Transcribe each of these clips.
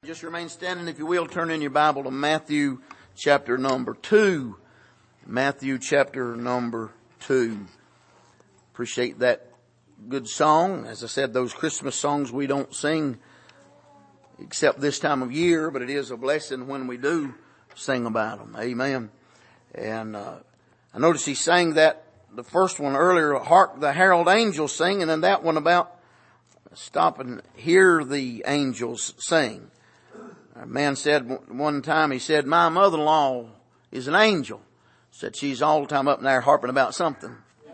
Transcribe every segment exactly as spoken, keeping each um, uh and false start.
Just remain standing, if you will. Turn in your Bible to Matthew chapter number two. Matthew chapter number two. Appreciate that good song. As I said, those Christmas songs we don't sing except this time of year, but it is a blessing when we do sing about them. Amen. And uh, I noticed he sang that, the first one earlier, Hark the Herald Angels Sing, and then that one about stop and hear the angels sing. A man said one time, he said, my mother-in-law is an angel. Said she's all the time up there harping about something.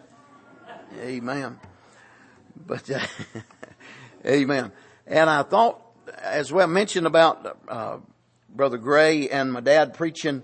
Amen. But, uh, amen. And I thought, as well mentioned about uh, Brother Gray and my dad preaching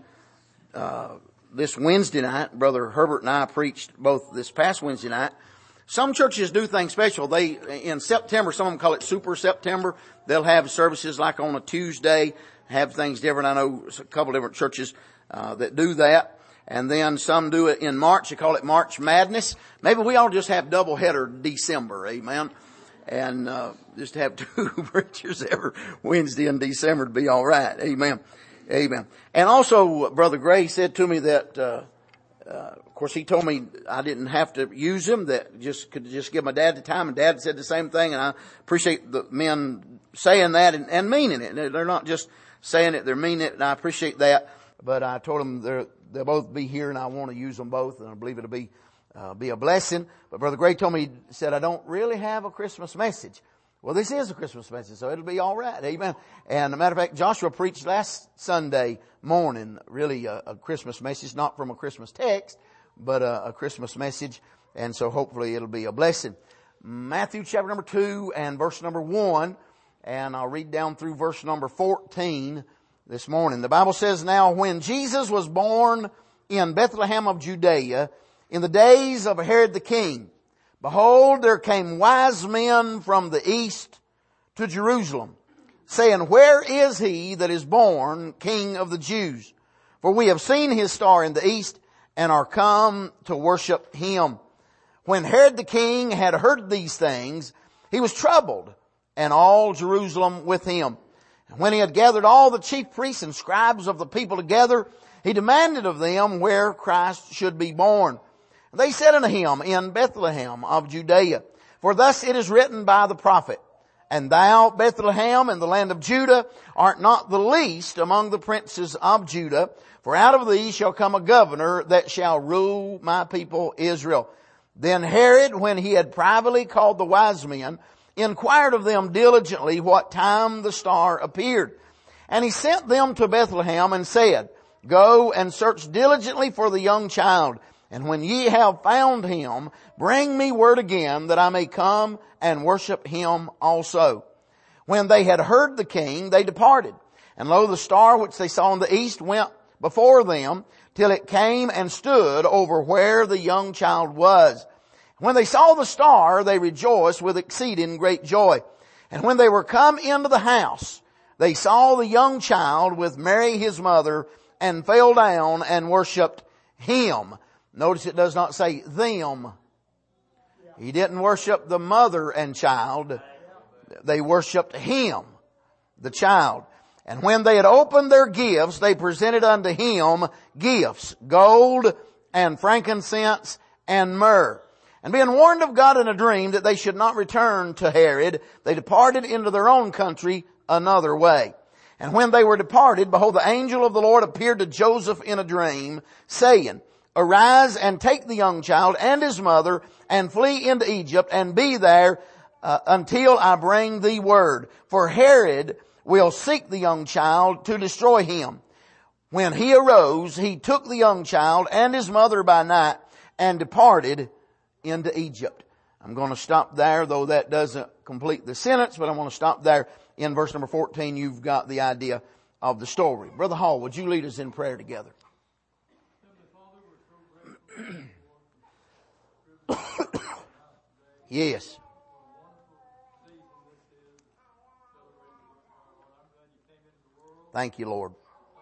uh, this Wednesday night. Brother Herbert and I preached both this past Wednesday night. Some churches do things special. They, in September, some of them call it Super September. They'll have services like on a Tuesday, have things different. I know a couple different churches, uh, that do that. And then some do it in March. They call it March Madness. Maybe we all just have double header December. Amen. And, uh, just have two preachers every Wednesday in December to be all right. Amen. Amen. And also, Brother Gray said to me that, uh, Uh, of course, he told me I didn't have to use him, that just could just give my dad the time. And Dad said the same thing. And I appreciate the men saying that and, and meaning it. They're not just saying it, they're meaning it. And I appreciate that. But I told them they're, they'll both be here and I want to use them both. And I believe it'll be, uh, be a blessing. But Brother Gray told me, he said, I don't really have a Christmas message. Well, this is a Christmas message, so it'll be all right. Amen. And a matter of fact, Joshua preached last Sunday morning, really a, a Christmas message, not from a Christmas text, but a, a Christmas message. And so hopefully it'll be a blessing. Matthew chapter number two and verse number one. And I'll read down through verse number fourteen this morning. The Bible says, now when Jesus was born in Bethlehem of Judea, in the days of Herod the king, behold, there came wise men from the east to Jerusalem, saying, where is he that is born King of the Jews? For we have seen his star in the east and are come to worship him. When Herod the king had heard these things, he was troubled, and all Jerusalem with him. And when he had gathered all the chief priests and scribes of the people together, he demanded of them where Christ should be born. They said unto him, in Bethlehem of Judea, for thus it is written by the prophet, and thou, Bethlehem, in the land of Judah, art not the least among the princes of Judah, for out of thee shall come a governor that shall rule my people Israel. Then Herod, when he had privately called the wise men, inquired of them diligently what time the star appeared. And he sent them to Bethlehem and said, go and search diligently for the young child. And when ye have found him, bring me word again that I may come and worship him also. When they had heard the king, they departed. And lo, the star which they saw in the east went before them till it came and stood over where the young child was. When they saw the star, they rejoiced with exceeding great joy. And when they were come into the house, they saw the young child with Mary his mother, and fell down and worshipped him. Notice it does not say them. He didn't worship the mother and child. They worshiped him, the child. And when they had opened their gifts, they presented unto him gifts, gold and frankincense and myrrh. And being warned of God in a dream that they should not return to Herod, they departed into their own country another way. And when they were departed, behold, the angel of the Lord appeared to Joseph in a dream, saying, arise and take the young child and his mother and flee into Egypt and be there uh, until I bring thee word. For Herod will seek the young child to destroy him. When he arose, he took the young child and his mother by night and departed into Egypt. I'm going to stop there, though that doesn't complete the sentence, but I want to stop there in verse number fourteen. You've got the idea of the story. Brother Hall, would you lead us in prayer together? Yes. Thank you, Lord.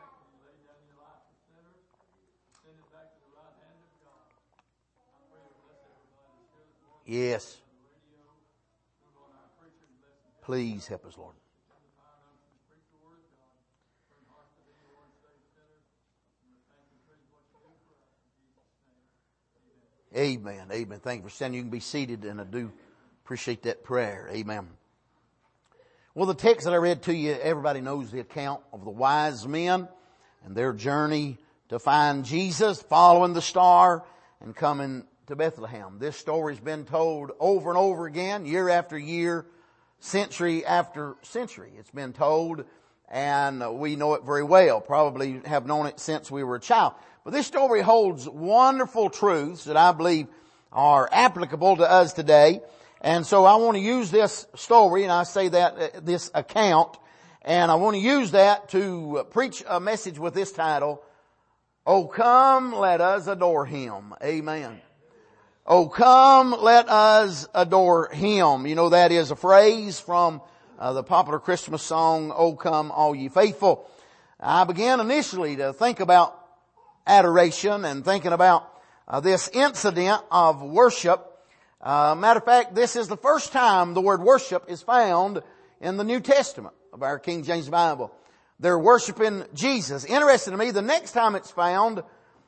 Yes. Please help us, Lord. Amen. Amen. Thank you for standing. You can be seated, and I do appreciate that prayer. Amen. Well, the text that I read to you, everybody knows the account of the wise men and their journey to find Jesus, following the star and coming to Bethlehem. This story's been told over and over again, year after year, century after century. It's been told, and we know it very well. Probably have known it since we were a child. But this story holds wonderful truths that I believe are applicable to us today. And so I want to use this story, and I say that, uh, this account, and I want to use that to preach a message with this title, "Oh, come, let us adore Him." Amen. Oh, come, let us adore Him. You know, that is a phrase from uh, the popular Christmas song, "Oh, come, all ye faithful." I began initially to think about adoration and thinking about uh, this incident of worship. Uh, matter of fact, this is the first time the word worship is found in the New Testament of our King James Bible. They're worshiping Jesus. Interesting to me, the next time it's found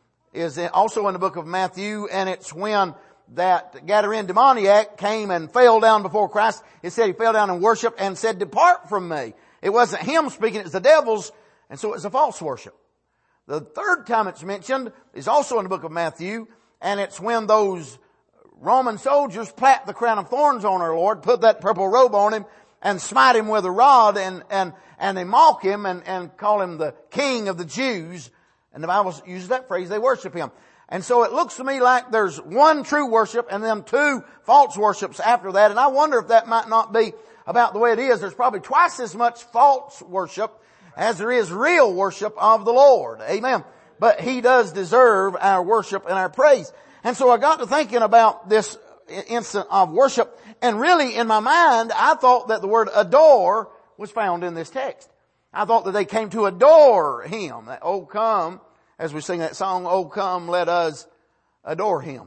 is also in the book of Matthew, and it's when that Gadarene demoniac came and fell down before Christ. It said he fell down and worshiped and said, "Depart from me." It wasn't him speaking, it was the devil's, and so it was a false worship. The third time it's mentioned is also in the book of Matthew, and it's when those Roman soldiers clapped the crown of thorns on our Lord, put that purple robe on Him, and smite Him with a rod, and, and, and they mock Him and, and call Him the King of the Jews. And the Bible uses that phrase, they worship Him. And so it looks to me like there's one true worship and then two false worships after that. And I wonder if that might not be about the way it is. There's probably twice as much false worship as there is real worship of the Lord. Amen. But He does deserve our worship and our praise. And so I got to thinking about this instant of worship. And really in my mind, I thought that the word adore was found in this text. I thought that they came to adore Him. That, "Oh, come," as we sing that song, "Oh, come, let us adore Him."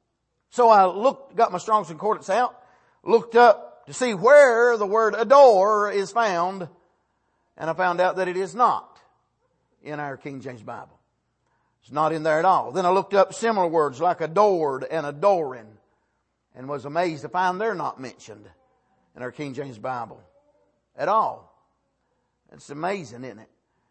So I looked, got my Strong's Concordance out, looked up to see where the word adore is found, and I found out that it is not in our King James Bible. It's not in there at all. Then I looked up similar words like adored and adoring, and was amazed to find they're not mentioned in our King James Bible at all. It's amazing, isn't it?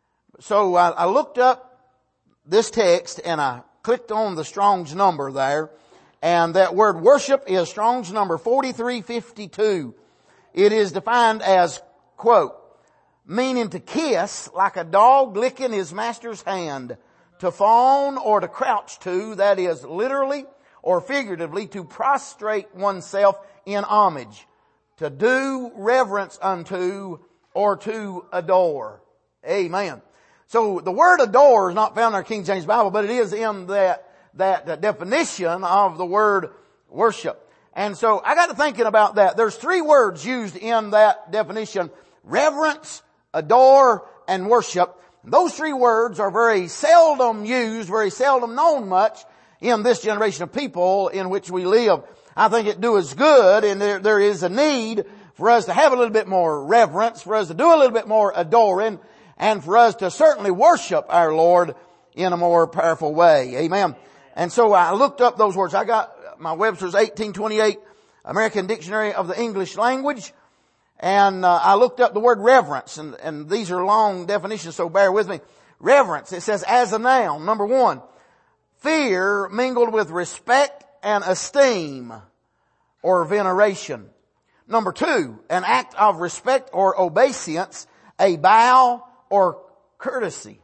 So I, I looked up this text and I clicked on the Strong's number there, and that word worship is Strong's number forty-three fifty-two. It is defined as, quote, "meaning to kiss like a dog licking his master's hand, to fawn or to crouch to," that is literally or figuratively to prostrate oneself in homage, to do reverence unto, or to adore. Amen. So the word adore is not found in our King James Bible, but it is in that, that definition of the word worship. And so I got to thinking about that. There's three words used in that definition: reverence, adore, and worship. Those three words are very seldom used, very seldom known much in this generation of people in which we live. I think it do us good, and there, there is a need for us to have a little bit more reverence, for us to do a little bit more adoring, and for us to certainly worship our Lord in a more powerful way. Amen. And so I looked up those words. I got my Webster's eighteen twenty-eight American Dictionary of the English Language. And uh, I looked up the word reverence, and, and these are long definitions, so bear with me. Reverence, it says as a noun, number one, fear mingled with respect and esteem or veneration. Number two, an act of respect or obeisance, a bow or courtesy.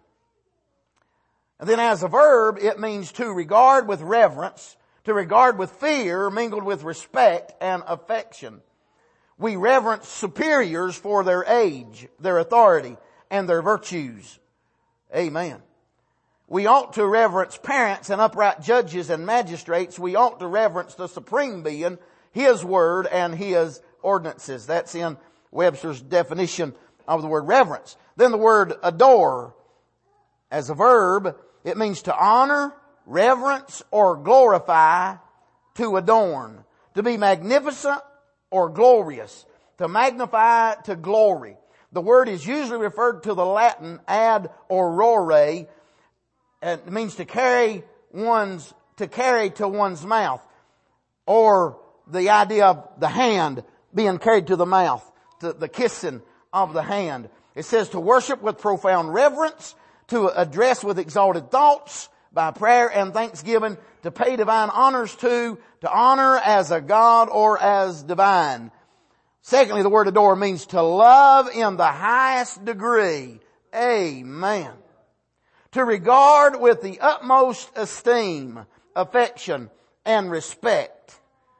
And then as a verb, it means to regard with reverence, to regard with fear mingled with respect and affection. We reverence superiors for their age, their authority, and their virtues. Amen. We ought to reverence parents and upright judges and magistrates. We ought to reverence the supreme being, His word and His ordinances. That's in Webster's definition of the word reverence. Then the word adore, as a verb, it means to honor, reverence, or glorify, to adorn, to be magnificent or glorious, to magnify, to glory. The word is usually referred to the Latin ad aurore, and it means to carry one's to carry to one's mouth, or the idea of the hand being carried to the mouth, to the kissing of the hand. It says to worship with profound reverence, to address with exalted thoughts, by prayer and thanksgiving, to pay divine honors to, to honor as a God or as divine. Secondly, the word adore means to love in the highest degree. Amen. To regard with the utmost esteem, affection, and respect.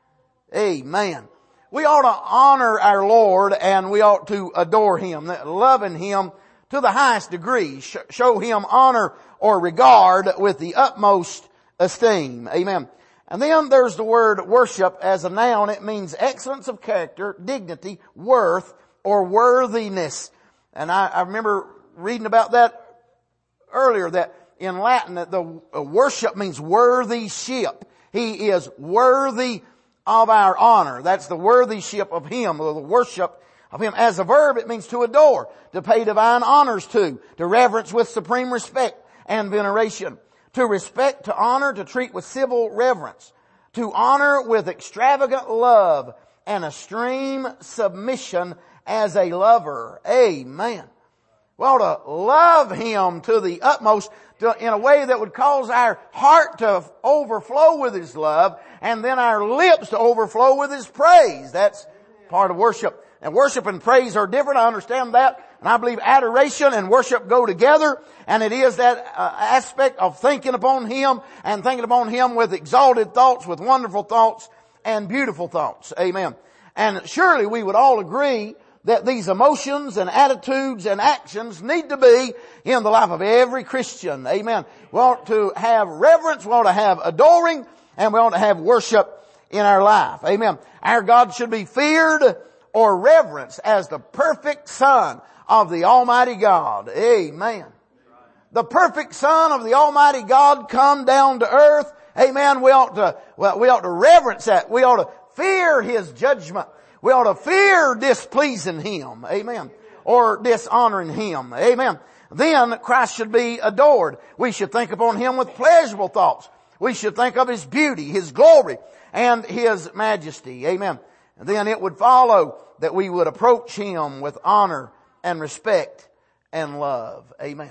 Amen. We ought to honor our Lord and we ought to adore Him, loving Him to the highest degree. Show Him honor or regard with the utmost esteem. Amen. And then there's the word worship as a noun. It means excellence of character, dignity, worth, or worthiness. And I, I remember reading about that earlier, that in Latin that the worship means worthy ship. He is worthy of our honor. That's the worthyship of Him, or the worship of Him. As a verb, it means to adore, to pay divine honors to, to reverence with supreme respect and veneration, to respect, to honor, to treat with civil reverence, to honor with extravagant love and extreme submission as a lover. Amen. We ought to love Him to the utmost, to, in a way that would cause our heart to overflow with His love, and then our lips to overflow with His praise. That's part of worship. And worship and praise are different. I understand that. And I believe adoration and worship go together. And it is that uh, aspect of thinking upon Him and thinking upon Him with exalted thoughts, with wonderful thoughts and beautiful thoughts. Amen. And surely we would all agree that these emotions and attitudes and actions need to be in the life of every Christian. Amen. We ought to have reverence, we ought to have adoring, and we ought to have worship in our life. Amen. Our God should be feared or reverenced as the perfect Son of the Almighty God. Amen. The perfect Son of the Almighty God come down to earth. Amen. We ought to, well, we ought to reverence that. We ought to fear His judgment. We ought to fear displeasing Him. Amen. Or dishonoring Him. Amen. Then Christ should be adored. We should think upon Him with pleasurable thoughts. We should think of His beauty, His glory, and His majesty. Amen. And then it would follow that we would approach Him with honor and respect and love. Amen.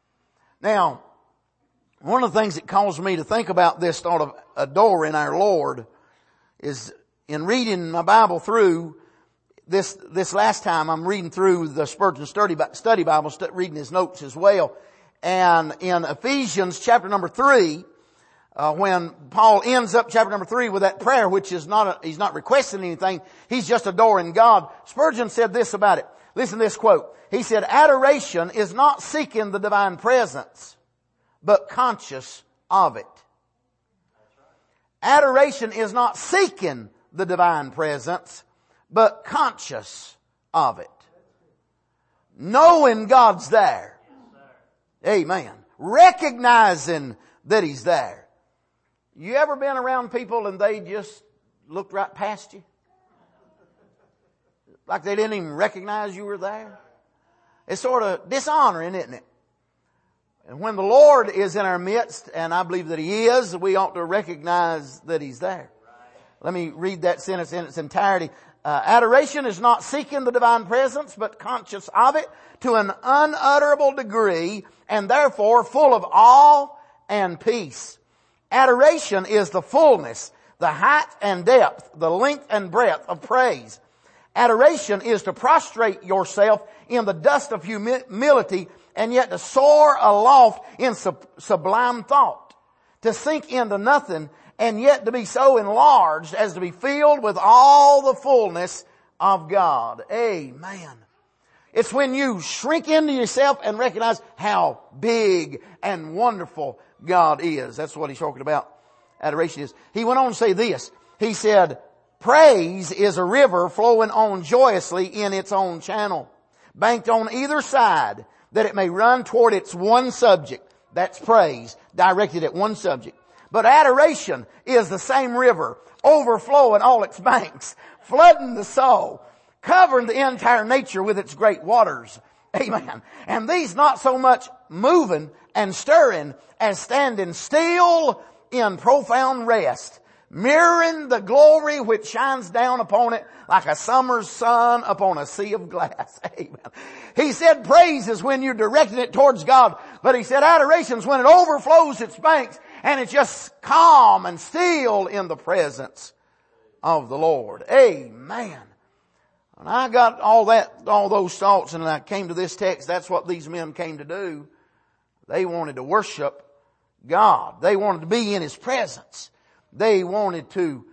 Now, one of the things that caused me to think about this thought of adoring our Lord is in reading my Bible through this, this last time I'm reading through the Spurgeon study, study Bible, reading his notes as well. And in Ephesians chapter number three, Uh, when Paul ends up chapter number three with that prayer, which is not, a, he's not requesting anything, he's just adoring God. Spurgeon said this about it. Listen to this quote. He said, adoration is not seeking the divine presence, but conscious of it. Adoration is not seeking the divine presence, but conscious of it. Knowing God's there. Amen. Recognizing that He's there. You ever been around people and they just looked right past you? Like they didn't even recognize you were there? It's sort of dishonoring, isn't it? And when the Lord is in our midst, and I believe that He is, we ought to recognize that He's there. Let me read that sentence in its entirety. Uh, adoration is not seeking the divine presence, but conscious of it to an unutterable degree, and therefore full of awe and peace. Adoration is the fullness, the height and depth, the length and breadth of praise. Adoration is to prostrate yourself in the dust of humility and yet to soar aloft in sub- sublime thought. To sink into nothing and yet to be so enlarged as to be filled with all the fullness of God. Amen. It's when you shrink into yourself and recognize how big and wonderful God is. That's what he's talking about. Adoration is. He went on to say this. He said, praise is a river flowing on joyously in its own channel, banked on either side, that it may run toward its one subject. That's praise, directed at one subject. But adoration is the same river, overflowing all its banks, flooding the soul, covering the entire nature with its great waters. Amen. And these not so much moving and stirring as standing still in profound rest, mirroring the glory which shines down upon it like a summer's sun upon a sea of glass. Amen. He said praise is when you're directing it towards God, but he said adoration is when it overflows its banks and it's just calm and still in the presence of the Lord. Amen. And I got all that, all those thoughts, and I came to this text. That's what these men came to do. They wanted to worship God. They wanted to be in His presence. They wanted to,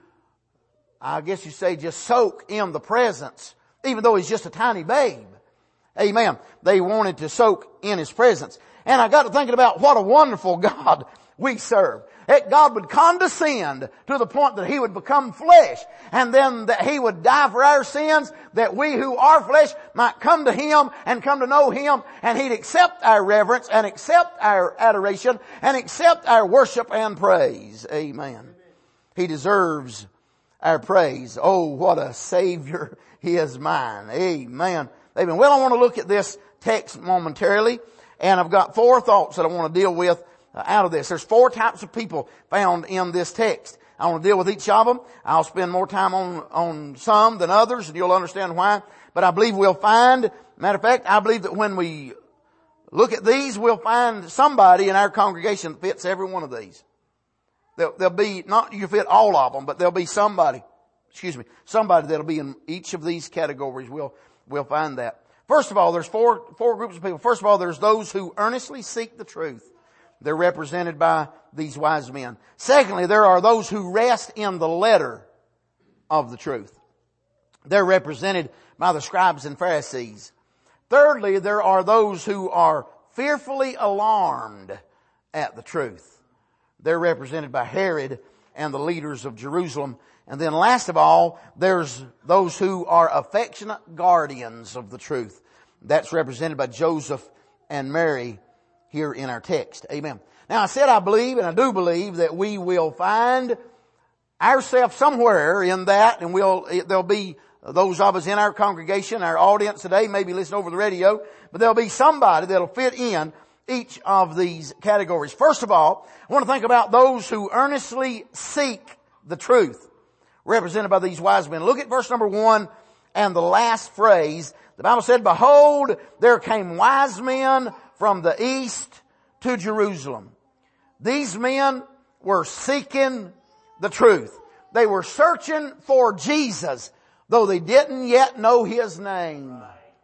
I guess you say, just soak in the presence, even though He's just a tiny babe. Amen. They wanted to soak in His presence. And I got to thinking about what a wonderful God we serve. That God would condescend to the point that He would become flesh, and then that He would die for our sins, that we who are flesh might come to Him and come to know Him, and He'd accept our reverence and accept our adoration and accept our worship and praise. Amen. He deserves our praise. Oh, what a Savior is mine. Amen. Amen. Well, I want to look at this text momentarily, and I've got four thoughts that I want to deal with out of this. There's four types of people found in this text. I want to deal with each of them. I'll spend more time on, on some than others, and you'll understand why. But I believe we'll find, matter of fact, I believe that when we look at these, we'll find somebody in our congregation that fits every one of these. There'll, there'll be, not you fit all of them, but there'll be somebody, excuse me, somebody that'll be in each of these categories. We'll, we'll find that. First of all, there's four, four groups of people. First of all, there's those who earnestly seek the truth. They're represented by these wise men. Secondly, there are those who rest in the letter of the truth. They're represented by the scribes and Pharisees. Thirdly, there are those who are fearfully alarmed at the truth. They're represented by Herod and the leaders of Jerusalem. And then last of all, there's those who are affectionate guardians of the truth. That's represented by Joseph and Mary here in our text. Amen. Now I said I believe, and I do believe, that we will find ourselves somewhere in that, and we'll, there'll be those of us in our congregation, our audience today, maybe listen over the radio, but there'll be somebody that'll fit in each of these categories. First of all, I want to think about those who earnestly seek the truth, represented by these wise men. Look at verse number one and the last phrase. The Bible said, "Behold, there came wise men from the east to Jerusalem." These men were seeking the truth. They were searching for Jesus, though they didn't yet know His name.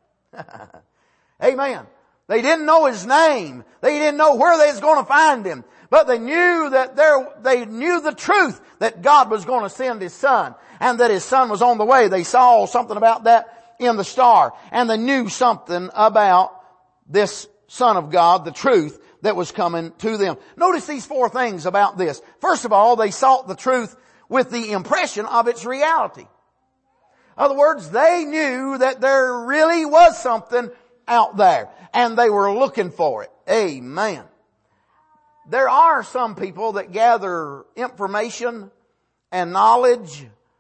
Amen. They didn't know His name. They didn't know where they was going to find Him. But they knew that there, they knew the truth that God was going to send His Son, and that His Son was on the way. They saw something about that in the star, and they knew something about this Son of God, the truth that was coming to them. Notice these four things about this. First of all, they sought the truth with the impression of its reality. In other words, they knew that there really was something out there, and they were looking for it. Amen. There are some people that gather information and knowledge,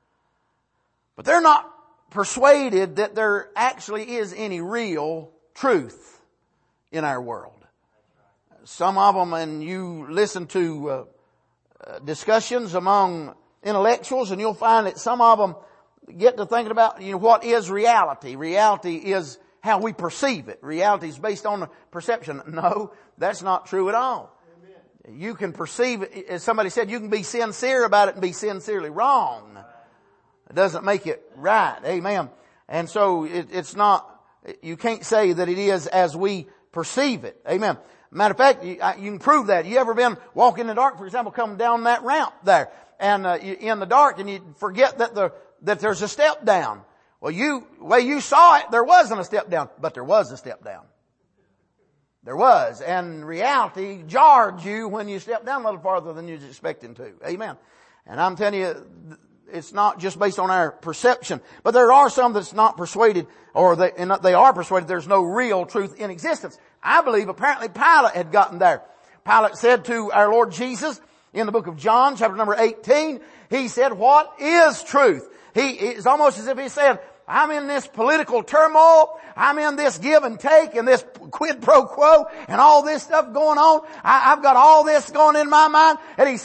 but they're not persuaded that there actually is any real truth in our world. Some of them, and you listen to uh, uh, discussions among intellectuals, and you'll find that some of them get to thinking about, you know, what is reality? Reality is how we perceive it. Reality is based on perception. No, that's not true at all. Amen. You can perceive it, as somebody said, you can be sincere about it and be sincerely wrong. It doesn't make it right. Amen. And so it, it's not, you can't say that it is as we perceive it. Amen. Matter of fact, you, you can prove that. You ever been walking in the dark, for example, coming down that ramp there, and uh, you, in the dark, and you forget that the that there's a step down. Well, you way you saw it, there wasn't a step down, but there was a step down. There was, and reality jarred you when you stepped down a little farther than you was expecting to. Amen. And I'm telling you, it's not just based on our perception, but there are some that's not persuaded, or they, and they are persuaded there's no real truth in existence. I believe apparently Pilate had gotten there. Pilate said to our Lord Jesus in the book of John, chapter number eighteen, he said, "What is truth?" He, it's almost as if he said, I'm in this political turmoil. I'm in this give and take and this quid pro quo and all this stuff going on. I, I've got all this going in my mind. And he said,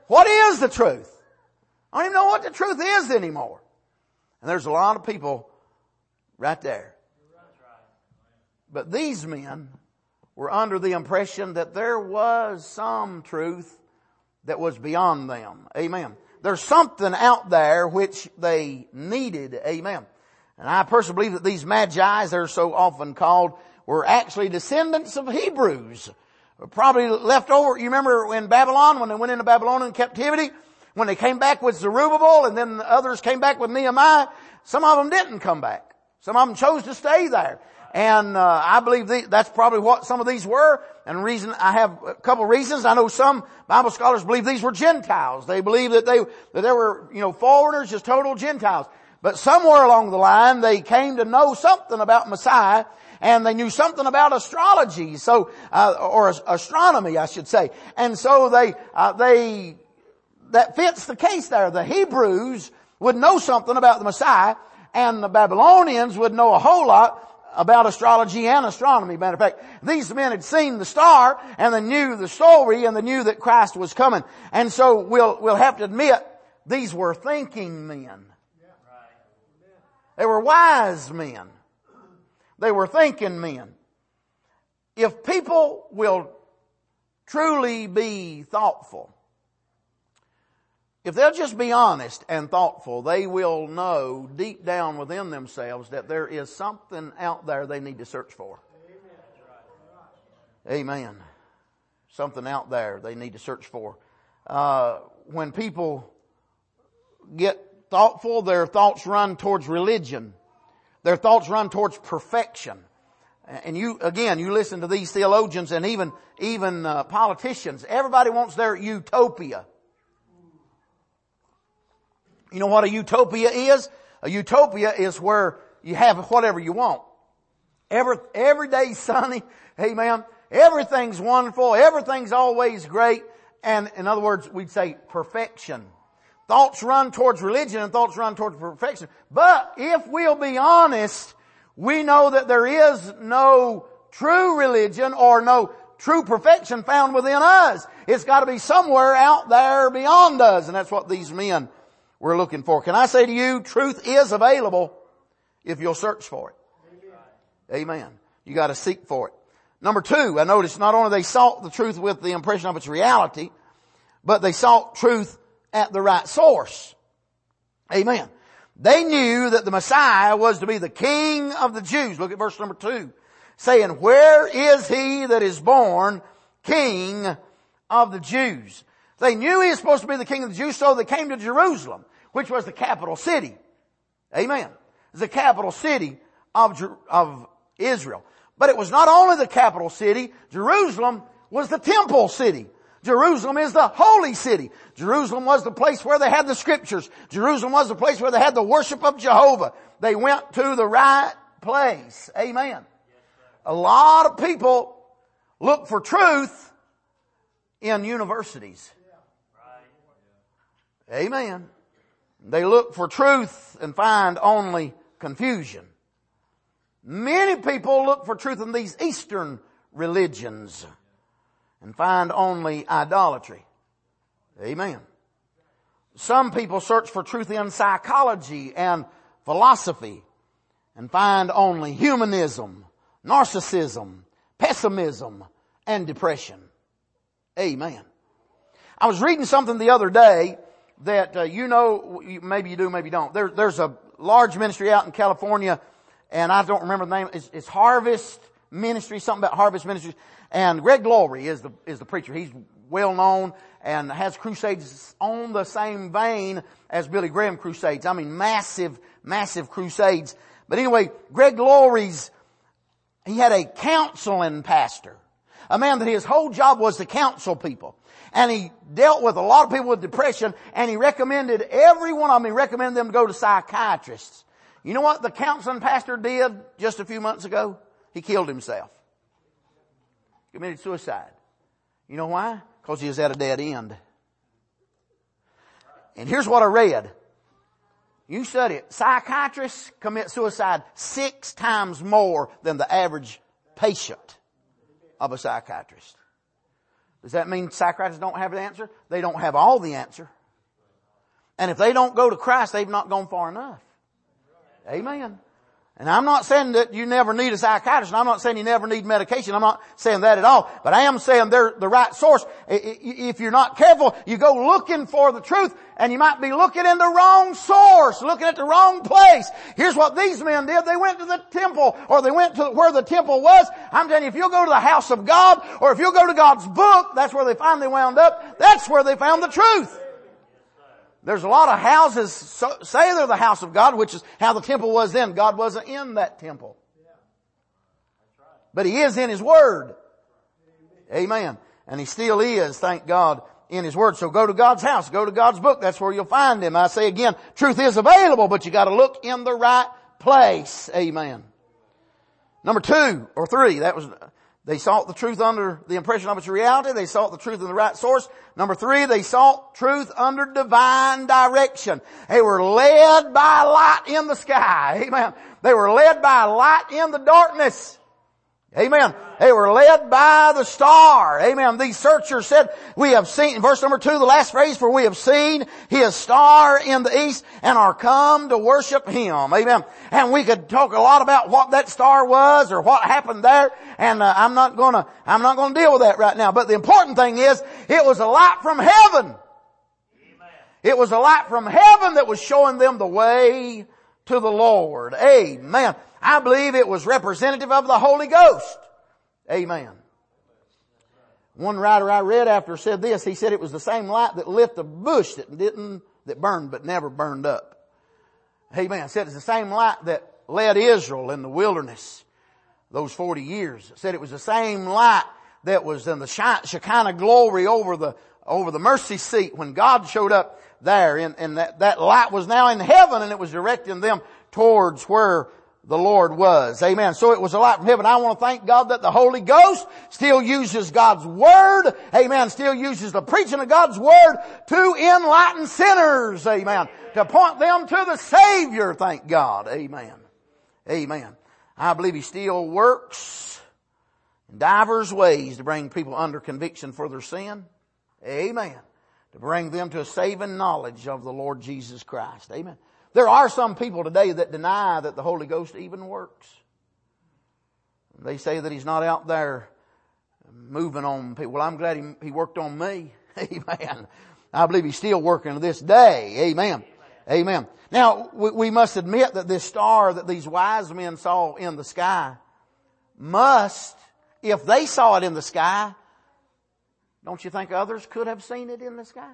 What is the truth? I don't even know what the truth is anymore. And there's a lot of people right there. But these men were under the impression that there was some truth that was beyond them. Amen. There's something out there which they needed. Amen. And I personally believe that these magi, they're so often called, were actually descendants of Hebrews. Probably left over. You remember in Babylon, when they went into Babylonian captivity, when they came back with Zerubbabel and then the others came back with Nehemiah, some of them didn't come back. Some of them chose to stay there. And uh, I believe the, that's probably what some of these were. And reason I have a couple of reasons. I know some Bible scholars believe these were Gentiles. They believe that they that they were, you know, foreigners, just total Gentiles. But somewhere along the line, they came to know something about Messiah, and they knew something about astrology, so uh, or astronomy, I should say. And so they uh, they that fits the case there. The Hebrews would know something about the Messiah, and the Babylonians would know a whole lot about astrology and astronomy. Matter of fact, these men had seen the star, and they knew the story, and they knew that Christ was coming. And so we'll we'll have to admit, these were thinking men. They were wise men. They were thinking men. If people will truly be thoughtful, if they'll just be honest and thoughtful, they will know deep down within themselves that there is something out there they need to search for. Amen. Something out there they need to search for. Uh, when people get thoughtful, their thoughts run towards religion. Their thoughts run towards perfection. And you, again, you listen to these theologians and even, even uh, politicians. Everybody wants their utopia. You know what a utopia is? A utopia is where you have whatever you want. Every, every day's sunny. Amen. Everything's wonderful. Everything's always great. And in other words, we'd say perfection. Thoughts run towards religion and thoughts run towards perfection. But if we'll be honest, we know that there is no true religion or no true perfection found within us. It's got to be somewhere out there beyond us. And that's what these men were looking for. Can I say to you, truth is available if you'll search for it. Amen. Amen. You got to seek for it. Number two, I noticed not only they sought the truth with the impression of its reality, but they sought truth at the right source. Amen. They knew that the Messiah was to be the King of the Jews. Look at verse number two. Saying, where is he that is born King of the Jews? They knew he was supposed to be the King of the Jews, so they came to Jerusalem, which was the capital city. Amen. It's the capital city of, of Israel. But it was not only the capital city. Jerusalem was the temple city. Jerusalem is the holy city. Jerusalem was the place where they had the scriptures. Jerusalem was the place where they had the worship of Jehovah. They went to the right place. Amen. A lot of people look for truth in universities. Amen. They look for truth and find only confusion. Many people look for truth in these Eastern religions and find only idolatry. Amen. Some people search for truth in psychology and philosophy and find only humanism, narcissism, pessimism, and depression. Amen. I was reading something the other day that uh, you know, maybe you do, maybe you don't. There, there's a large ministry out in California, and I don't remember the name. It's, it's Harvest Ministry, something about Harvest Ministries. And Greg Glory is the, is the preacher. He's well known and has crusades on the same vein as Billy Graham crusades. I mean, massive, massive crusades. But anyway, Greg Glory's, he had a counseling pastor. A man that his whole job was to counsel people. And he dealt with a lot of people with depression, and he recommended every one of them, he recommended them to go to psychiatrists. You know what the counseling pastor did just a few months ago? He killed himself. Committed suicide. You know why? Because he was at a dead end. And here's what I read. You study it. Psychiatrists commit suicide six times more than the average patient of a psychiatrist. Does that mean psychiatrists don't have the answer? They don't have all the answer. And if they don't go to Christ, they've not gone far enough. Amen. And I'm not saying that you never need a psychiatrist, and I'm not saying you never need medication. I'm not saying that at all. But I am saying they're the right source. If you're not careful, you go looking for the truth, and you might be looking in the wrong source, looking at the wrong place. Here's what these men did. They went to the temple, or they went to where the temple was. I'm telling you, if you'll go to the house of God, or if you'll go to God's book, that's where they finally wound up. That's where they found the truth. There's a lot of houses so, say they're the house of God, which is how the temple was then. God wasn't in that temple. But He is in His Word. Amen. And He still is, thank God, in His Word. So go to God's house. Go to God's book. That's where you'll find Him. I say again, truth is available, but you got to look in the right place. Amen. Number two or three, that was... They sought the truth under the impression of its reality. They sought the truth in the right source. Number three, they sought truth under divine direction. They were led by a light in the sky. Amen. They were led by a light in the darkness. Amen. They were led by the star. Amen. These searchers said, we have seen, verse number two, the last phrase, for we have seen His star in the east and are come to worship Him. Amen. And we could talk a lot about what that star was or what happened there. And uh, I'm not gonna, I'm not gonna deal with that right now. But the important thing is, it was a light from heaven. Amen. It was a light from heaven that was showing them the way to the Lord. Amen. I believe it was representative of the Holy Ghost. Amen. One writer I read after said this. He said it was the same light that lit the bush that didn't, that burned but never burned up. Amen. Said it's the same light that led Israel in the wilderness those forty years. Said it was the same light that was in the Shekinah glory over the, over the mercy seat when God showed up there. And, and that, that light was now in heaven, and it was directing them towards where the Lord was. Amen. So it was a light from heaven. I want to thank God that the Holy Ghost still uses God's Word. Amen. Still uses the preaching of God's Word to enlighten sinners. Amen. To point them to the Savior. Thank God. Amen. Amen. I believe He still works in divers ways to bring people under conviction for their sin. Amen. To bring them to a saving knowledge of the Lord Jesus Christ. Amen. There are some people today that deny that the Holy Ghost even works. They say that He's not out there moving on people. Well, I'm glad He, he worked on me. Amen. I believe He's still working to this day. Amen. Amen. Now, we, we must admit that this star that these wise men saw in the sky must, if they saw it in the sky, don't you think others could have seen it in the sky?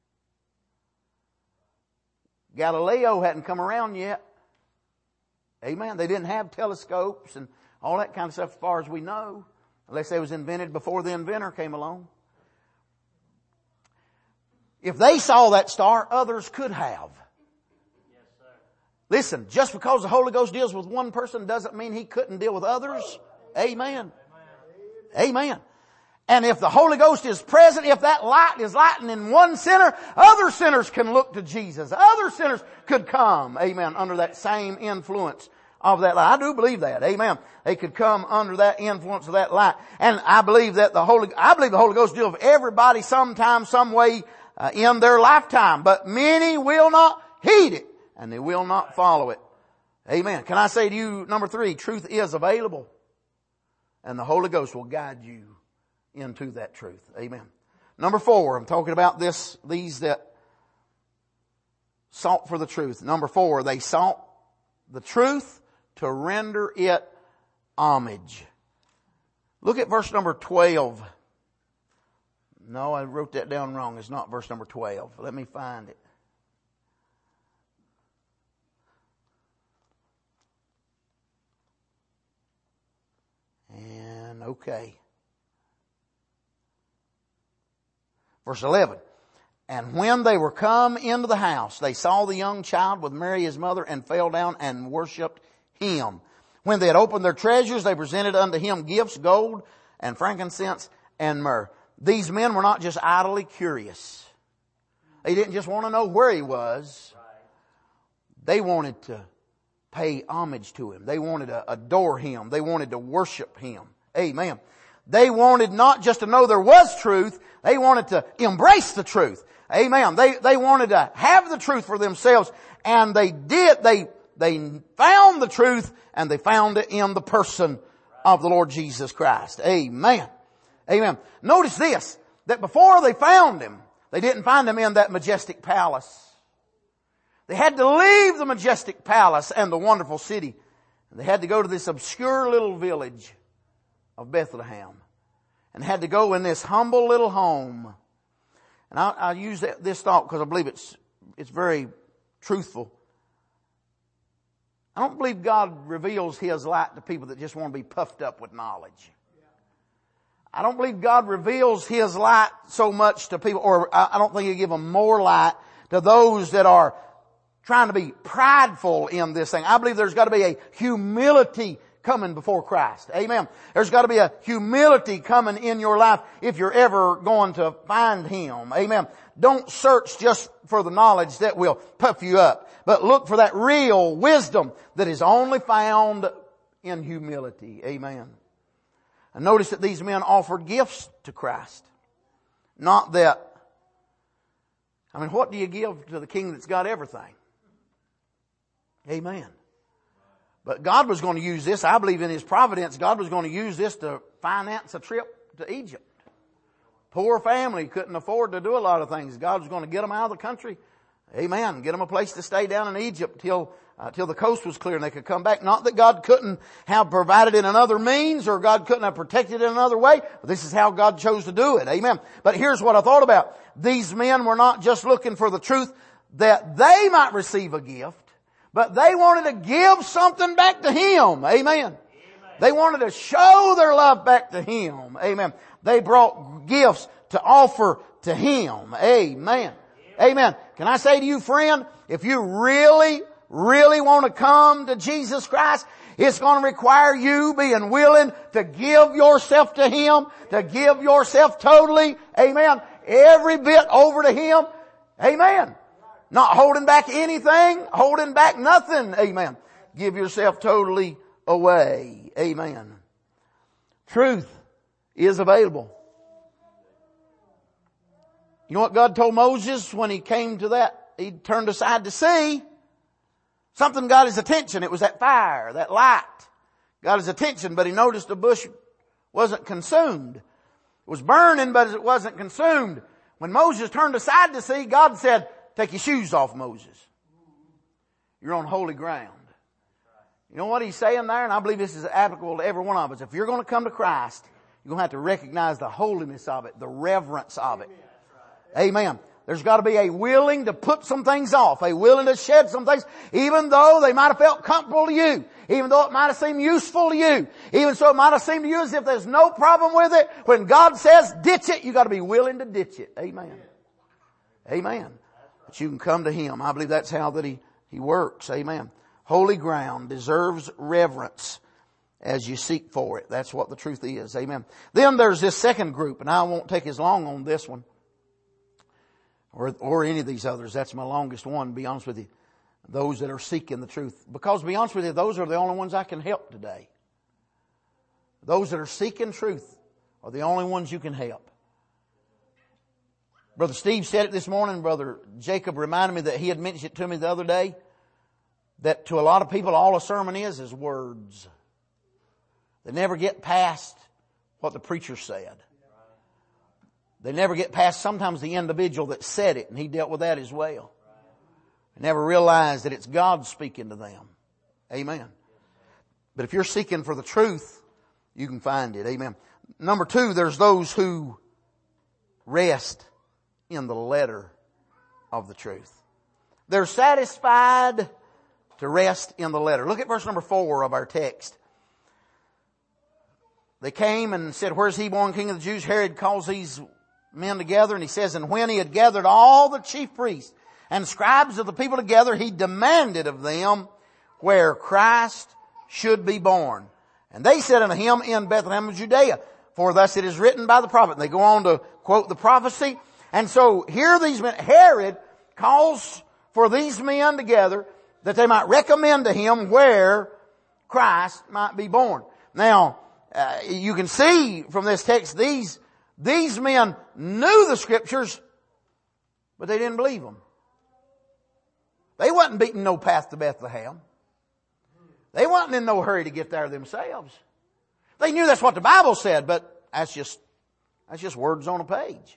Galileo hadn't come around yet. Amen. They didn't have telescopes and all that kind of stuff as far as we know. Unless it was invented before the inventor came along. If they saw that star, others could have. Yes, sir. Listen, just because the Holy Ghost deals with one person doesn't mean He couldn't deal with others. Amen. Amen. Amen. And if the Holy Ghost is present, if that light is lightening one sinner, other sinners can look to Jesus. Other sinners could come, amen, under that same influence of that light. I do believe that, amen. They could come under that influence of that light. And I believe that the Holy, I believe the Holy Ghost deals with everybody sometime, some way uh, in their lifetime. But many will not heed it, and they will not follow it. Amen. Can I say to you, number three, truth is available, and the Holy Ghost will guide you into that truth. Amen. Number four, I'm talking about this, these that sought for the truth. Number four, they sought the truth to render it homage. Look at verse number twelve. No, I wrote that down wrong. It's not verse number twelve. Let me find it. And okay. Verse eleven. And when they were come into the house, they saw the young child with Mary his mother, and fell down and worshipped Him. When they had opened their treasures, they presented unto Him gifts, gold and frankincense and myrrh. These men were not just idly curious. They didn't just want to know where He was. They wanted to pay homage to Him. They wanted to adore Him. They wanted to worship Him. Amen. They wanted not just to know there was truth, they wanted to embrace the truth. Amen. They, they wanted to have the truth for themselves, and they did, they, they found the truth, and they found it in the person of the Lord Jesus Christ. Amen. Amen. Notice this, that before they found Him, they didn't find Him in that majestic palace. They had to leave the majestic palace and the wonderful city. And they had to go to this obscure little village of Bethlehem. And had to go in this humble little home. And I, I use that, this thought because I believe it's, it's very truthful. I don't believe God reveals His light to people that just want to be puffed up with knowledge. I don't believe God reveals His light so much to people, or I don't think He'll give them more light to those that are trying to be prideful in this thing. I believe there's got to be a humility coming before Christ. Amen. There's got to be a humility coming in your life if you're ever going to find Him. Amen. Don't search just for the knowledge that will puff you up, but look for that real wisdom that is only found in humility. Amen. And notice that these men offered gifts to Christ. Not that, I mean, what do you give to the King that's got everything? Amen. But God was going to use this, I believe in His providence, God was going to use this to finance a trip to Egypt. Poor family couldn't afford to do a lot of things. God was going to get them out of the country. Amen. Get them a place to stay down in Egypt till, uh, till the coast was clear and they could come back. Not that God couldn't have provided in another means or God couldn't have protected in another way. This is how God chose to do it. Amen. But here's what I thought about. These men were not just looking for the truth that they might receive a gift, but they wanted to give something back to Him. Amen. Amen. They wanted to show their love back to Him. Amen. They brought gifts to offer to Him. Amen. Amen. Can I say to you, friend, if you really, really want to come to Jesus Christ, it's going to require you being willing to give yourself to Him, to give yourself totally, amen, every bit over to Him. Amen. Not holding back anything, holding back nothing. Amen. Give yourself totally away. Amen. Truth is available. You know what God told Moses when he came to that? He turned aside to see. Something got his attention. It was that fire, that light. Got his attention, but he noticed the bush wasn't consumed. It was burning, but it wasn't consumed. When Moses turned aside to see, God said, take your shoes off, Moses. You're on holy ground. You know what He's saying there? And I believe this is applicable to every one of us. If you're going to come to Christ, you're going to have to recognize the holiness of it, the reverence of it. Amen. There's got to be a willing to put some things off, a willing to shed some things, even though they might have felt comfortable to you, even though it might have seemed useful to you, even so it might have seemed to you as if there's no problem with it. When God says ditch it, you got to be willing to ditch it. Amen. Amen. But you can come to Him. I believe that's how that He, He works. Amen. Holy ground deserves reverence as you seek for it. That's what the truth is. Amen. Then there's this second group, and I won't take as long on this one. Or, or any of these others. That's my longest one, to be honest with you. Those that are seeking the truth. Because to be honest with you, those are the only ones I can help today. Those that are seeking truth are the only ones you can help. Brother Steve said it this morning. Brother Jacob reminded me that he had mentioned it to me the other day. That to a lot of people, all a sermon is, is words. They never get past what the preacher said. They never get past sometimes the individual that said it, and he dealt with that as well. They never realize that it's God speaking to them. Amen. But if you're seeking for the truth, you can find it. Amen. Number two, there's those who rest in the letter of the truth. They're satisfied to rest in the letter. Look at verse number four of our text. They came and said, where's he born King of the Jews? Herod calls these men together, and he says, and when he had gathered all the chief priests and scribes of the people together, he demanded of them where Christ should be born. And they said unto him, in Bethlehem of Judea, for thus it is written by the prophet. And they go on to quote the prophecy. And so here these men, Herod calls for these men together that they might recommend to him where Christ might be born. Now, uh, you can see from this text, these, these men knew the Scriptures, but they didn't believe them. They wasn't beating no path to Bethlehem. They wasn't in no hurry to get there themselves. They knew that's what the Bible said, but that's just, that's just words on a page.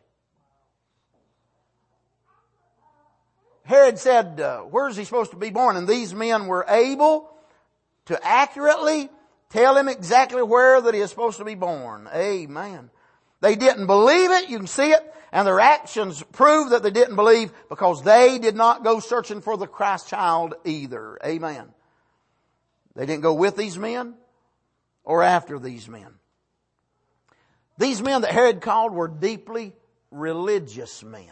Herod said, uh, where is he supposed to be born? And these men were able to accurately tell him exactly where that he is supposed to be born. Amen. They didn't believe it. You can see it. And their actions prove that they didn't believe because they did not go searching for the Christ child either. Amen. They didn't go with these men or after these men. These men that Herod called were deeply religious men.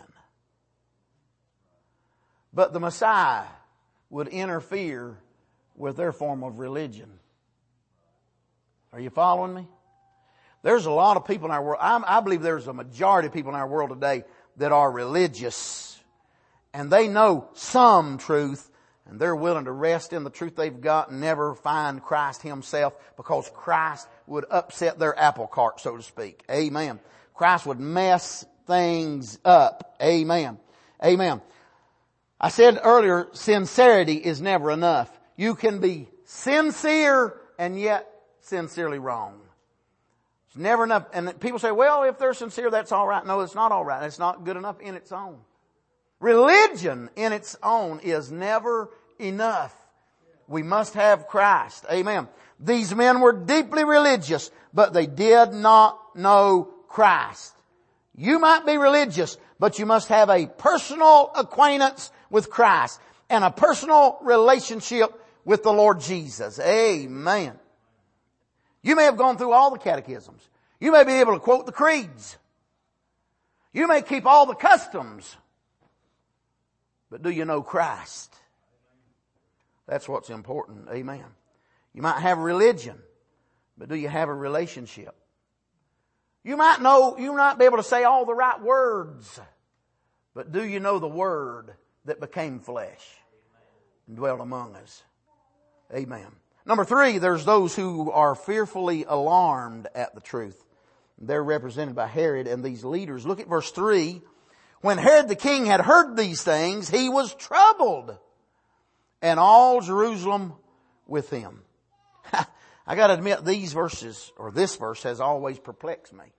But the Messiah would interfere with their form of religion. Are you following me? There's a lot of people in our world. I'm, I believe there's a majority of people in our world today that are religious. And they know some truth. And they're willing to rest in the truth they've got and never find Christ Himself because Christ would upset their apple cart, so to speak. Amen. Christ would mess things up. Amen. Amen. I said earlier, sincerity is never enough. You can be sincere and yet sincerely wrong. It's never enough. And people say, well, if they're sincere, that's all right. No, it's not all right. It's not good enough in its own. Religion in its own is never enough. We must have Christ. Amen. These men were deeply religious, but they did not know Christ. You might be religious, but you must have a personal acquaintance with Christ and a personal relationship with the Lord Jesus. Amen. You may have gone through all the catechisms. You may be able to quote the creeds. You may keep all the customs. But do you know Christ? That's what's important. Amen. You might have religion, but do you have a relationship? You might know, you might be able to say all the right words, but do you know the Word that became flesh and dwelt among us? Amen. Number three, there's those who are fearfully alarmed at the truth. They're represented by Herod and these leaders. Look at verse three. When Herod the king had heard these things, he was troubled, and all Jerusalem with him. I got to admit, these verses, or this verse, has always perplexed me.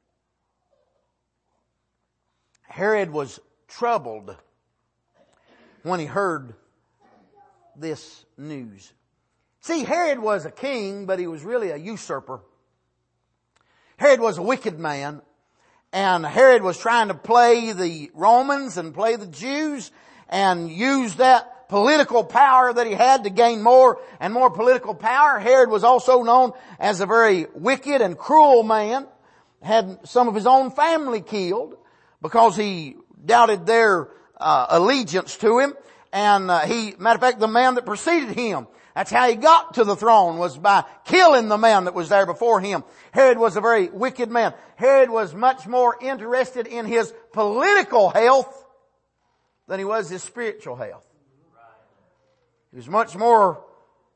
Herod was troubled when he heard this news. See, Herod was a king, but he was really a usurper. Herod was a wicked man. And Herod was trying to play the Romans and play the Jews and use that political power that he had to gain more and more political power. Herod was also known as a very wicked and cruel man. Had some of his own family killed because he doubted their uh, allegiance to him. And uh, he, matter of fact, the man that preceded him, that's how he got to the throne, was by killing the man that was there before him. Herod was a very wicked man. Herod was much more interested in his political health than he was his spiritual health. He was much more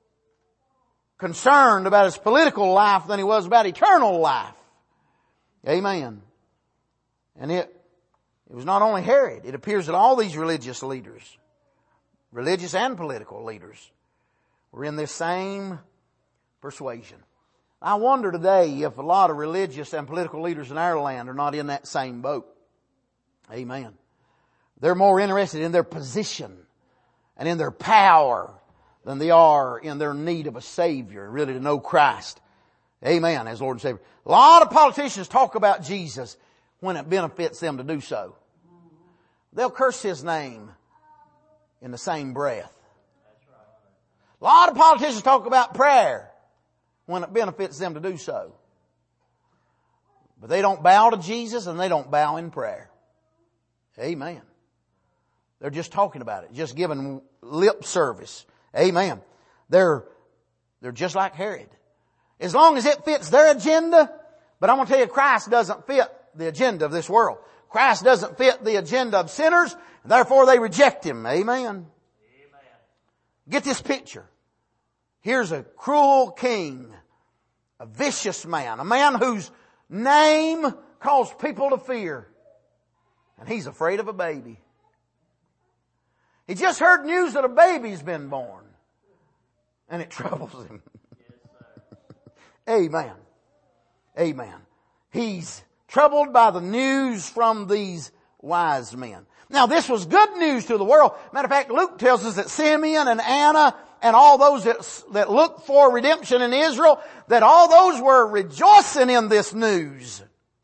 concerned about his political life than he was about eternal life. Amen. And it, it was not only Herod. It appears that all these religious leaders, religious and political leaders, we're in this same persuasion. I wonder today if a lot of religious and political leaders in our land are not in that same boat. Amen. They're more interested in their position and in their power than they are in their need of a Savior, really to know Christ. Amen, as Lord and Savior. A lot of politicians talk about Jesus when it benefits them to do so. They'll curse His name in the same breath. A lot of politicians talk about prayer when it benefits them to do so. But they don't bow to Jesus and they don't bow in prayer. Amen. They're just talking about it, just giving lip service. Amen. They're, they're just like Herod. As long as it fits their agenda, but I'm going to tell you, Christ doesn't fit the agenda of this world. Christ doesn't fit the agenda of sinners, and therefore they reject Him. Amen. Get this picture. Here's a cruel king A vicious man. A man whose name caused people to fear. And he's afraid of a baby. He just heard news that a baby's been born. And it troubles him. Amen. Amen. He's troubled by the news from these wise men. Now this was good news to the world. Matter of fact, Luke tells us that Simeon and Anna and all those that, that looked for redemption in Israel, that all those were rejoicing in this news.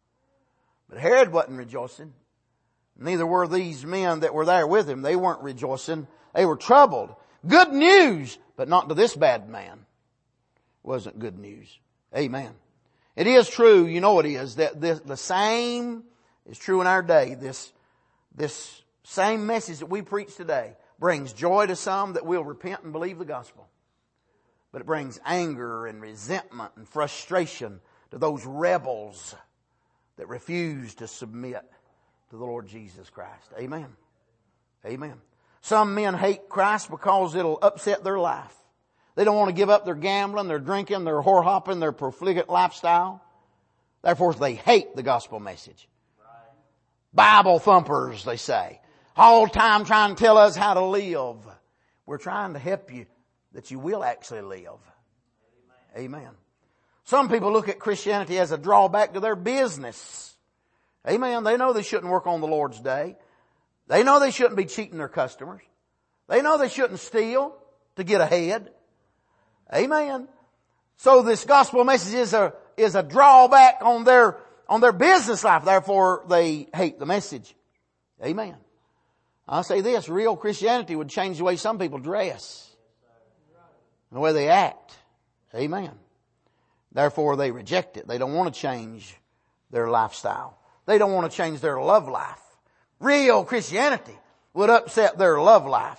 But Herod wasn't rejoicing. Neither were these men that were there with him. They weren't rejoicing. They were troubled. Good news, but not to this bad man. Wasn't good news. Amen. It is true, you know it is, that this, the same is true in our day. This, this same message that we preach today brings joy to some that will repent and believe the gospel. But it brings anger and resentment and frustration to those rebels that refuse to submit to the Lord Jesus Christ. Amen. Amen. Some men hate Christ because it'll upset their life. They don't want to give up their gambling, their drinking, their whore hopping, their profligate lifestyle. Therefore, they hate the gospel message. Bible thumpers, they say. All the time trying to tell us how to live. We're trying to help you that you will actually live. Amen. Amen. Some people look at Christianity as a drawback to their business. Amen. They know they shouldn't work on the Lord's day. They know they shouldn't be cheating their customers. They know they shouldn't steal to get ahead. Amen. So this gospel message is a, is a drawback on their, on their business life. Therefore, they hate the message. Amen. I'll say this, real Christianity would change the way some people dress. And the way they act. Amen. Therefore, they reject it. They don't want to change their lifestyle. They don't want to change their love life. Real Christianity would upset their love life.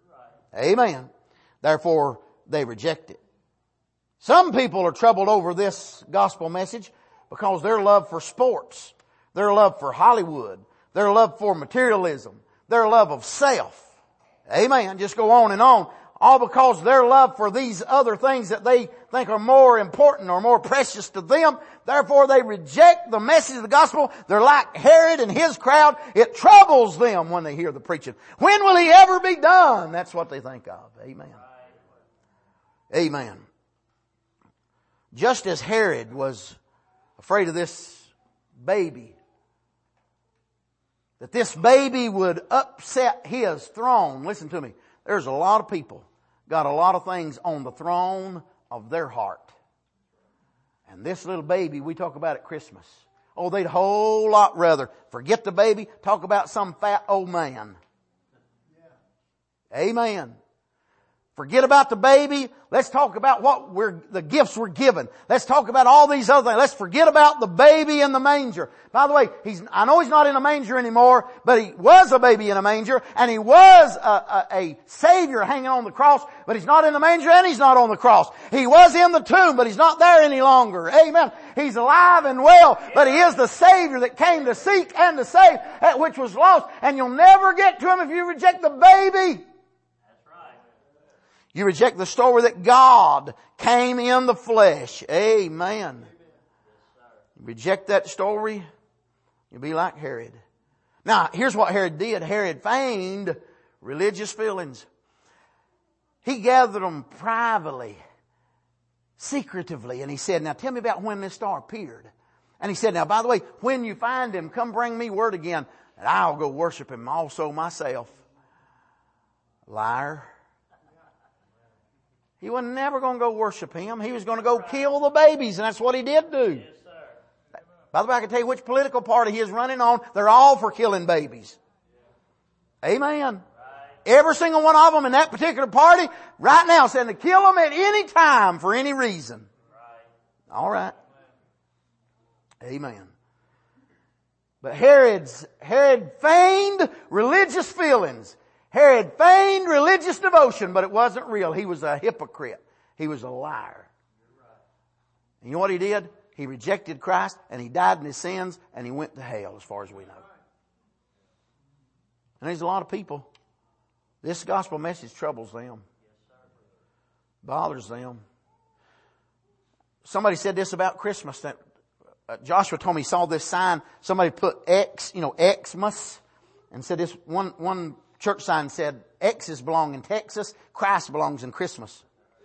Amen. Therefore, they reject it. Some people are troubled over this gospel message because their love for sports, their love for Hollywood, their love for materialism, their love of self. Amen. Just go on and on. All because their love for these other things that they think are more important or more precious to them. Therefore they reject the message of the gospel. They're like Herod and his crowd. It troubles them when they hear the preaching. When will he ever be done? That's what they think of. Amen. Amen. Just as Herod was afraid of this baby, that this baby would upset his throne. Listen to me. There's a lot of people got a lot of things on the throne of their heart. And this little baby we talk about at Christmas. Oh, they'd a whole lot rather forget the baby, talk about some fat old man. Yeah. Amen. Forget about the baby. Let's talk about what we're, the gifts we're given. Let's talk about all these other things. Let's forget about the baby in the manger. By the way, he's, I know he's not in a manger anymore, but he was a baby in a manger, and he was a, a, a Savior hanging on the cross, but he's not in the manger and he's not on the cross. He was in the tomb, but he's not there any longer. Amen. He's alive and well, but he is the Savior that came to seek and to save that which was lost, and you'll never get to him if you reject the baby. You reject the story that God came in the flesh. Amen. You reject that story, you'll be like Herod. Now, here's what Herod did. Herod feigned religious feelings. He gathered them privately, secretively, and he said, now tell me about when this star appeared. And he said, now by the way, when you find him, come bring me word again, and I'll go worship him also myself. Liar. He was never going to go worship him. He was going to go kill the babies, and that's what he did do. Yes, sir. By the way, I can tell you which political party he is running on. They're all for killing babies. Yeah. Amen. Right. Every single one of them in that particular party right now saying to kill them at any time for any reason. Right. All right. Amen. Amen. But Herod's, Herod feigned religious feelings. Herod feigned religious devotion, but it wasn't real. He was a hypocrite. He was a liar. And you know what he did? He rejected Christ, and he died in his sins, and he went to hell as far as we know. And there's a lot of people. This gospel message troubles them. Bothers them. somebody said this about Christmas, that uh, Joshua told me he saw this sign. Somebody put X, you know, Xmas, and said this one, one church sign said, X's belong in Texas, Christ belongs in Christmas.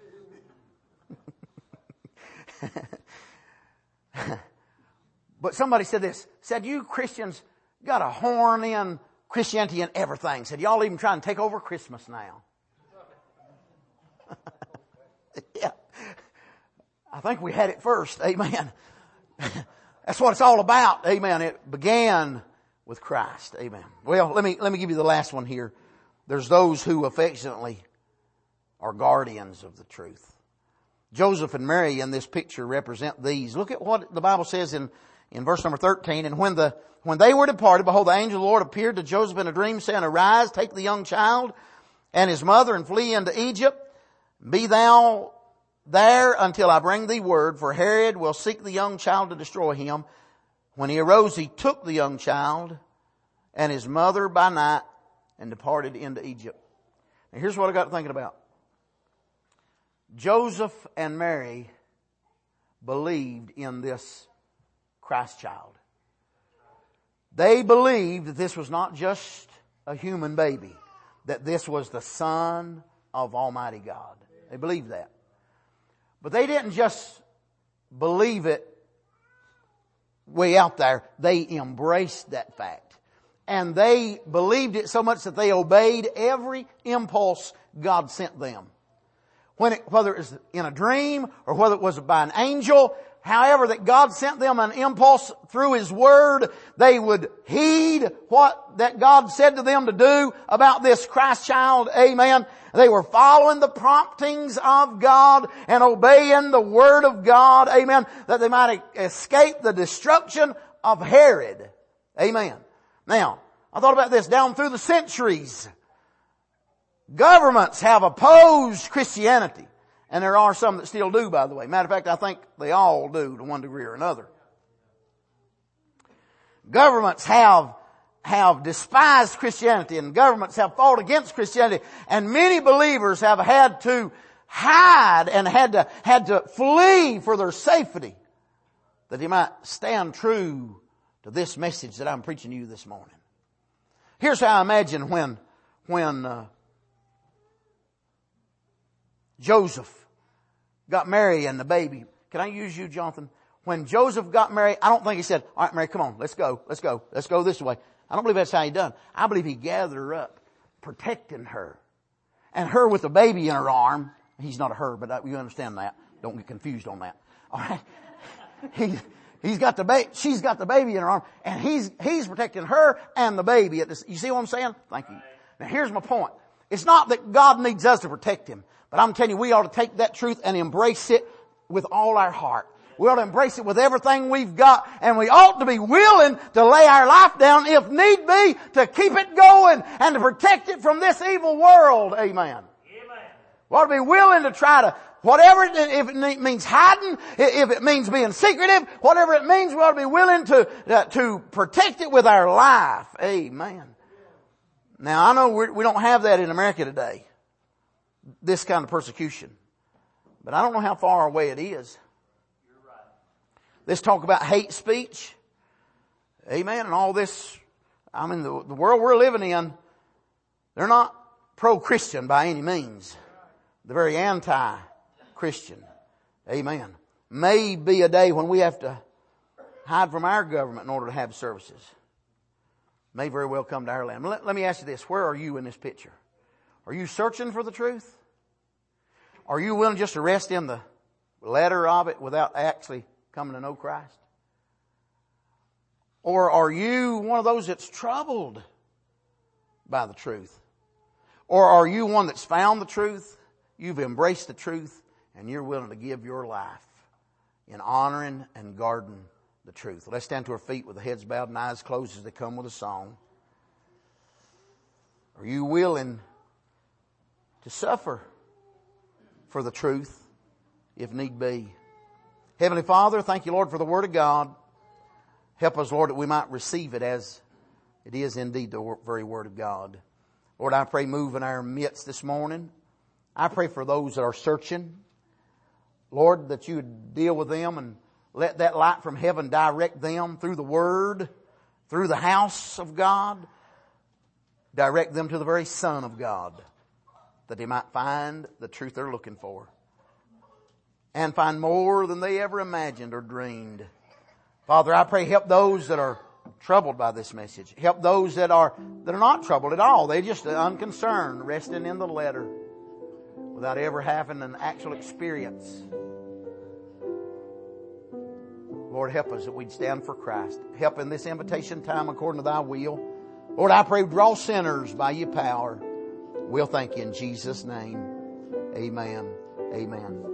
But somebody said this, said, you Christians got to horn in Christianity and everything. Said, y'all even try and take over Christmas now. Yeah. I think we had it first. Amen. That's what it's all about. Amen. It began with Christ. Amen. Well, let me, let me give you the last one here. There's those who affectionately are guardians of the truth. Joseph and Mary in this picture represent these. Look at what the Bible says in, in verse number thirteen. And when the, when they were departed, behold, the angel of the Lord appeared to Joseph in a dream, saying, arise, take the young child and his mother and flee into Egypt. Be thou there until I bring thee word, for Herod will seek the young child to destroy him. When he arose, he took the young child and his mother by night and departed into Egypt. Now here's what I got thinking about. Joseph and Mary believed in this Christ child. They believed that this was not just a human baby, that this was the Son of Almighty God. They believed that. But they didn't just believe it way out there. They embraced that fact. And they believed it so much that they obeyed every impulse God sent them. When it, whether it was in a dream or whether it was by an angel, however that God sent them an impulse through His Word, they would heed what that God said to them to do about this Christ child. Amen. They were following the promptings of God and obeying the Word of God. Amen. That they might escape the destruction of Herod. Amen. Now, I thought about this down through the centuries. Governments have opposed Christianity. And there are some that still do, by the way. Matter of fact, I think they all do to one degree or another. Governments have, have despised Christianity, and governments have fought against Christianity. And many believers have had to hide and had to, had to flee for their safety, that they might stand true to this message that I'm preaching to you this morning. Here's how I imagine when, when, uh, Joseph got Mary and the baby. Can I use you, Jonathan? When Joseph got Mary, I don't think he said, all right, Mary, come on, let's go, let's go, let's go this way. I don't believe that's how he done. I believe he gathered her up, protecting her. And her with the baby in her arm. He's not a her, but you understand that. Don't get confused on that. All right. He, he's got the baby, she's got the baby in her arm, and he's, he's protecting her and the baby at this. You see what I'm saying? Thank you. Now here's my point. It's not that God needs us to protect Him. But I'm telling you, we ought to take that truth and embrace it with all our heart. We ought to embrace it with everything we've got. And we ought to be willing to lay our life down, if need be, to keep it going and to protect it from this evil world. Amen. Amen. We ought to be willing to try to, whatever, it, if it means hiding, if it means being secretive, whatever it means, we ought to be willing to, uh, to protect it with our life. Amen. Now, I know we're, we don't have that in America today. This kind of persecution. But I don't know how far away it is. You're right. Let's talk about hate speech. Amen. And all this. I mean, the, the world we're living in, they're not pro-Christian by any means. They're very anti-Christian. Amen. May be a day when we have to hide from our government in order to have services. May very well come to our land. Let, let me ask you this. Where are you in this picture? Are you searching for the truth? Are you willing just to rest in the letter of it without actually coming to know Christ? Or are you one of those that's troubled by the truth? Or are you one that's found the truth, you've embraced the truth, and you're willing to give your life in honoring and guarding the truth? Let's stand to our feet with the heads bowed and eyes closed as they come with a song. Are you willing to suffer for the truth, if need be? Heavenly Father, thank you, Lord, for the Word of God. Help us, Lord, that we might receive it as it is indeed the very Word of God. Lord, I pray move in our midst this morning. I pray for those that are searching. Lord, that you would deal with them and let that light from heaven direct them through the Word, through the house of God. Direct them to the very Son of God, that they might find the truth they're looking for. And find more than they ever imagined or dreamed. Father, I pray help those that are troubled by this message. Help those that are, that are not troubled at all. They're just unconcerned, resting in the letter without ever having an actual experience. Lord, help us that we'd stand for Christ. Help in this invitation time according to thy will. Lord, I pray draw sinners by your power. We'll thank you in Jesus' name. Amen. Amen.